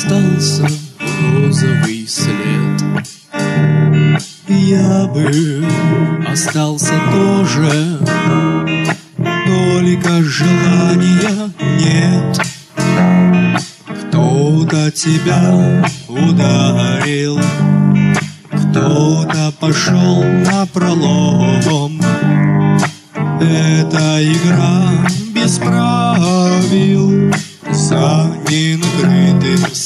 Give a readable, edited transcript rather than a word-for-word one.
остался розовый след. Я бы остался тоже, только желания нет. Кто-то тебя ударил, кто-то пошел напролом. Это игра без правил, за ненакрытым